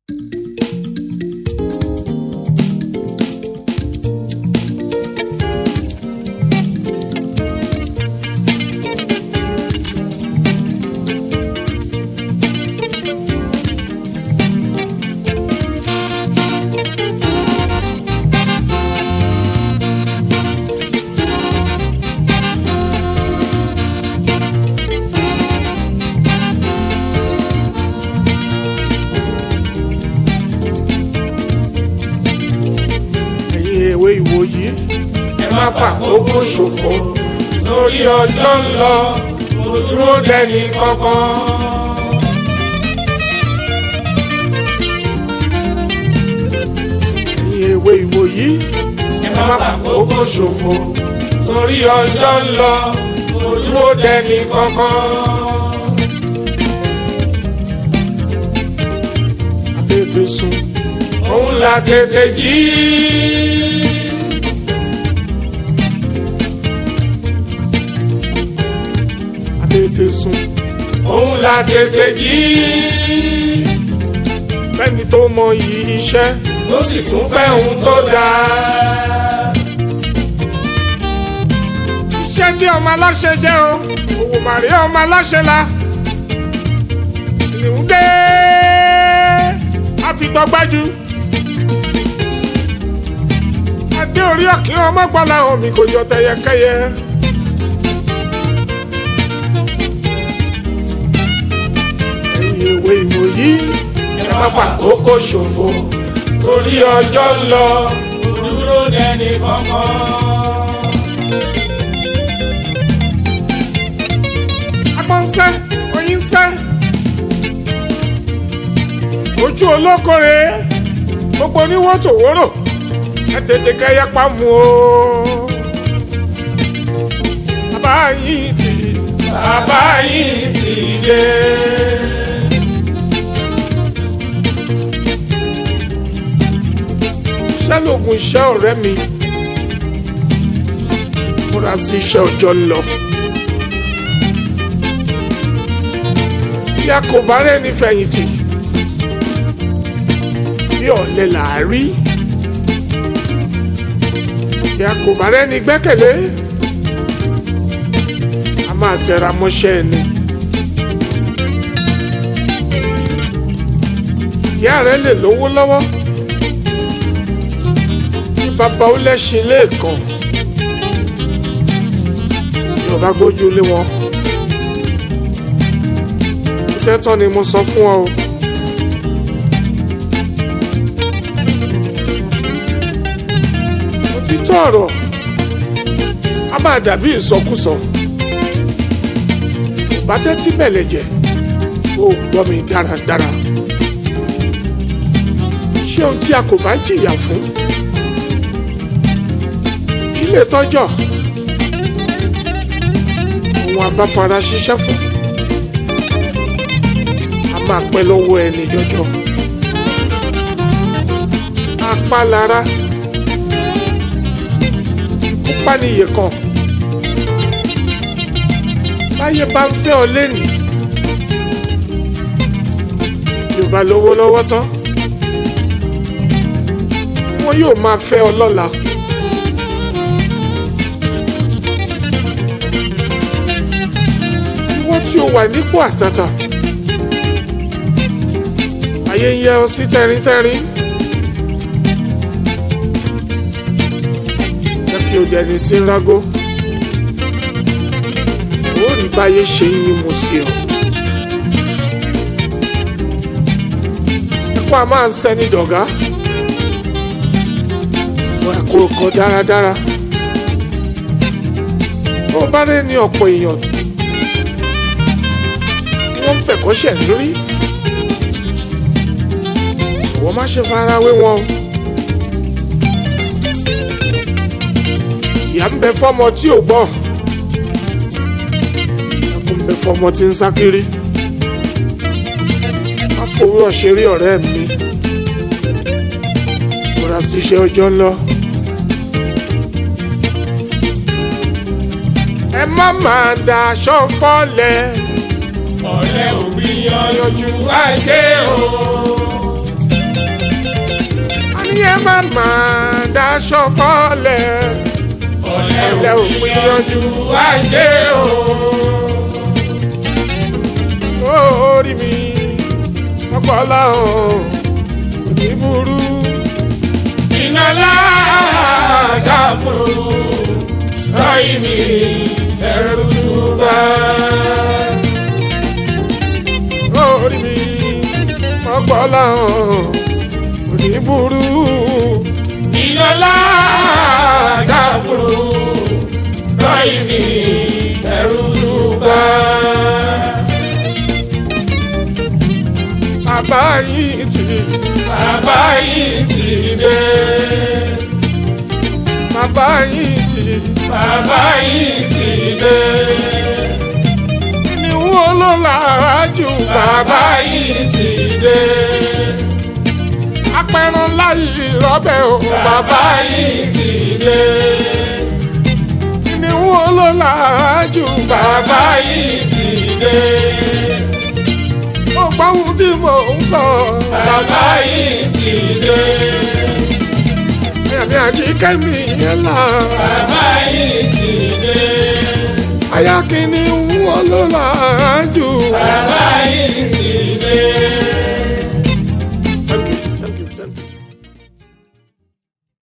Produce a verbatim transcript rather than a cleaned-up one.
Ìwé ìwòyí ẹ má fàkókò ṣòfò torí ọjọ́ ń lọ kò dúró dẹni kankan. Ìwé ìwòyí ẹ má fàkókò ṣòfò torí ọjọ́ ń lọ kò dúró dẹni kankan. Àtètè sùn òun là tètè jí. Tètè sùn òun là tètè jí. Fẹ́ni tó mọ iyì iṣẹ́ ló sì tún fẹ́ ohun tó dáa. Iṣẹ́ bí ọmọ aláṣẹ jẹ́ o, òwò màrí ọmọ aláṣẹ la. Ìlú dé àfitọ́gbájú. Adé orí ọ̀kín ọmọ gbọ́lá omi kò jọ tẹyẹkẹyẹ. Ìwé ìwòyí ẹ má fàkókò ṣòfò torí ọjọ́ ń lọ kò dúró dẹni kankan. Agbọ́n ń sẹ́, oyin ń sẹ́, ojú olókòrè gbogbo oníwó tòwórò ẹ tètè kẹyẹ pa mú o. Bàbá yìí ti bàbá yìí ti dé. Iṣẹ́ lóògùn iṣẹ́ ọ̀rẹ́ mi, múra sí iṣẹ́ ọjọ́ ń lọ. Bí a kò bá rẹ́ni fẹ̀yìntì, bí ọ̀lẹ là á rí. Bí a kò bá rẹ́ni gbẹ́kẹ̀lé, a máa tẹra mọ́ṣẹ́ ẹni. Ìyá rẹ̀ lè lówó lọ́wọ́. Bàbá ó lẹ́ṣin lẹ́ẹ̀kan yorùbá gbójú lé wọn. Tẹ́tọ́ ni mo sọ fún ọ o. Òtítọ́ ọ̀rọ̀ a máa dàbí ìsọkúsọ. Bá tẹ́tí bẹ̀lẹ̀ jẹ́ ó gbọ́ mi dáradára. Ṣé ohun tí a kò bá jìyà fún ilé tọ́jọ́ òun abáfara ṣiṣẹ́ fún a máa pẹ́ lọ́wọ́ ẹni jọjọ. Apálára ikú pániyè kan báyé bá ń fẹ́ ọ lẹ́nìí yóò bá lówó lọ́wọ́ tán wọn yóò máa fẹ́ ọ lọ́la. Tí o wà nípò àtàtà ayé ń yẹ ọ sí tẹrintẹrin. Jẹ́ kí o dẹni tí ń rágó ó rí báyé ṣe ń yín mu sí ọ. Ẹ̀kọ́ a máa ń sẹ́ni dọ̀gá wọ ẹ̀kọ́ kan dáradára. Ó bá rẹ̀ ní ọ̀pọ̀ èèyàn wọ́n ń fẹ̀kọ́ṣẹ̀ lórí. Wọ́n má ṣe farawé wọn. Ìyà ń bẹ fọ́mọ tí ò gbọ́. Ẹkún ń bẹ fọ́mọ tí ń sá kiri. Má fòwúrọ̀ ṣeré ọ̀rẹ́ mi. Múra síṣẹ́ ọjọ́ lọ. Ẹ má máa da aṣọ fọ́lẹ̀. Ọ̀lẹ òbí yanjú ajé o. máa daṣọ kọ́lẹ̀ ọ̀lẹ ò gbìyànjú ayé o. Orí mi ọpọlọ o ní burú iná láàgà fún rọ́ì mi ẹ̀rù túbà. Orí mi ọpọlọ o ní burú iná láàgà fún rọ́ì mi ẹ̀rù túbà. Bàbá yìí ti bàbá yìí ti dé. Bàbá yìí ti bàbá yìí ti dé. Kíni wo ló làájú bàbá yìí ti dé. Apẹ̀rẹ̀ láyé rọ́bẹ̀ o bàbá yìí ti dé. Kíni wo ló làájú bàbá yìí ti dé. Ọgbà ohun tí mò ń sọ. Bàbá yìí ti dé. Àyàmí àjíkẹ́ mi yẹn là. Bàbá yìí ti dé. Àyà kìíní wọ́n ló là á jù.